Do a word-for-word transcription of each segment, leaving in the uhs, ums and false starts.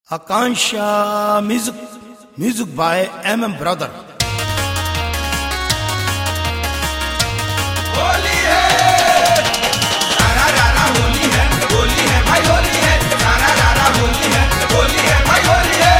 Akansha music, music by M M Brother. Holi है सारा रारा होली है होली है भाई होली है सारा रारा होली है होली है भाई होली है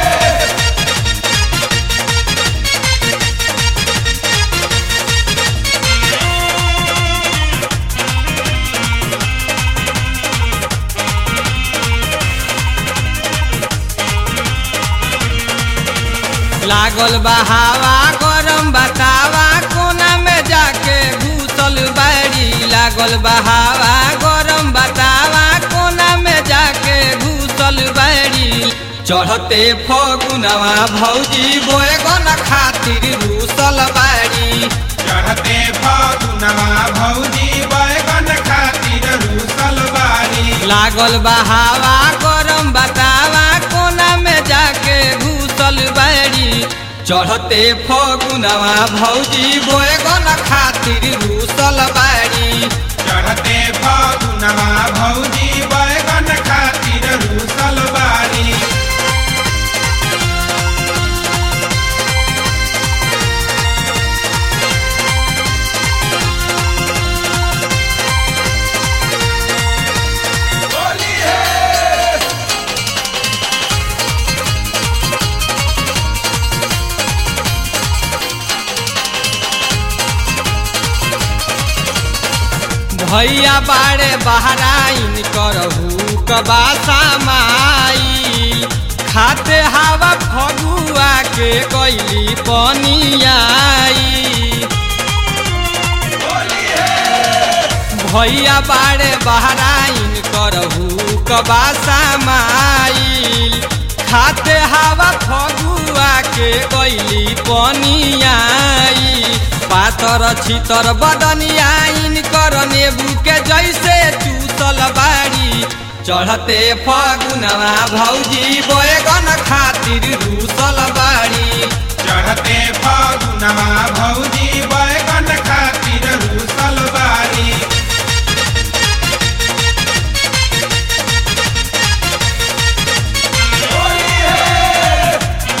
लागल बहावा गरम बतावा कोना में जाके घुसल बाड़ी। लागल बहावा गरम बतावा कोना में जाके घुसल बाड़ी। चढ़ते फगुनवा भौजी बोएगन खातिर घुसल बाड़ी। चढ़ते फागुनवा भौजी बैगन खातिर रूसल बारी। लागल बहावा गरम बतावा कोना में जाके घुसल बाड़ी। चढ़ते फगुनवा भौजी बोएगन खातिर घुसल बाड़ी। चढ़ते फागुनवा भौजी बैगन खातिर रूसल बारी। होली है भैया बाड़े बहराइन करहू कबासा माई। खाते हवा फगुआ के गईली पनियाई। होली है भैया बाड़े बहराइन करहू कबासा माई। खाते हवा फगुआ के गईली पनियाई। पातर छितर बदनियाइन कर नेबू के जैसे चूसल बाड़ी। चढ़ते फगुनवा भौजी बोएगन खातिर रूसल बाड़ी। चढ़ते फागुनवा भौजी बैगन खातिर रूसल बारी। होली है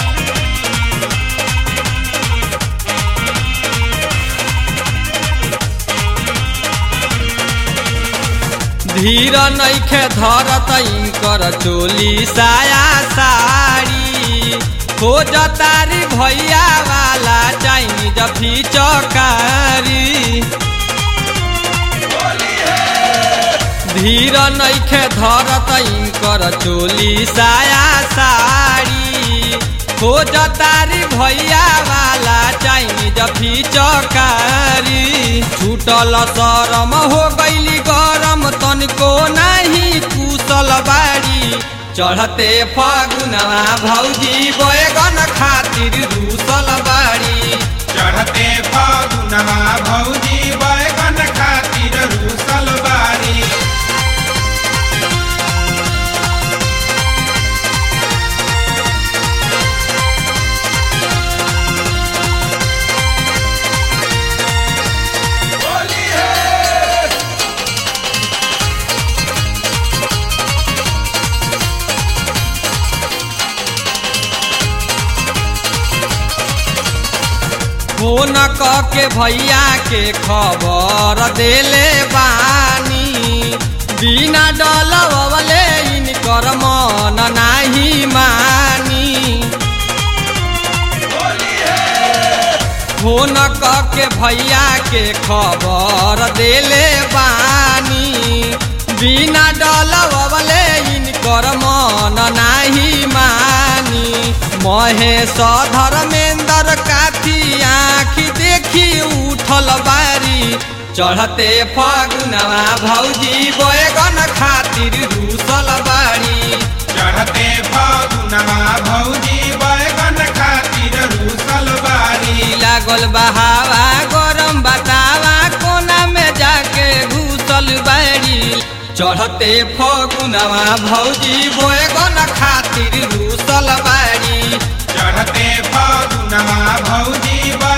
धीर नैखे धरत कर चोली साया साड़ी। खोज तारी भैया वाला चाइनीज फिचकारी। होली है धीर नैखे धरत कर चोली साया साड़ी। खोज तारी भैया वाला चाइनीज फिचकारी। छूटल शरम हो गईली गरम तनको नहीं कुशल बाड़ी। चढ़ते फगुनवा भौजी बोएगन खातिर रूसल बाड़ी। चढ़ते फागुनवा भौजी बैगन खातिर रूसल बारी। होली है फोन क के भैया के खबर देले बानी। बिना डलवले इनकर मन नाही मानी। होली है फोन क के भैया के खबर देले बानी। बिना डलवले इनकर मन नाही मानी। महेश धर्मेंद्र काठी आँखी देखी उठल बारी। चढ़ते फगुनवा भौजी बोएगन खातिर रूसल बाड़ी। चढ़ते फागुनवा भौजी बैगन खातिर रूसल बारी। लागल बहावा गरम बतावा कोना में जाके घुसल बाड़ी। चढ़ते फगुनवा भौजी बोएगन खातिर रूसल बाड़ी। चढ़ते फागुनवा भौजी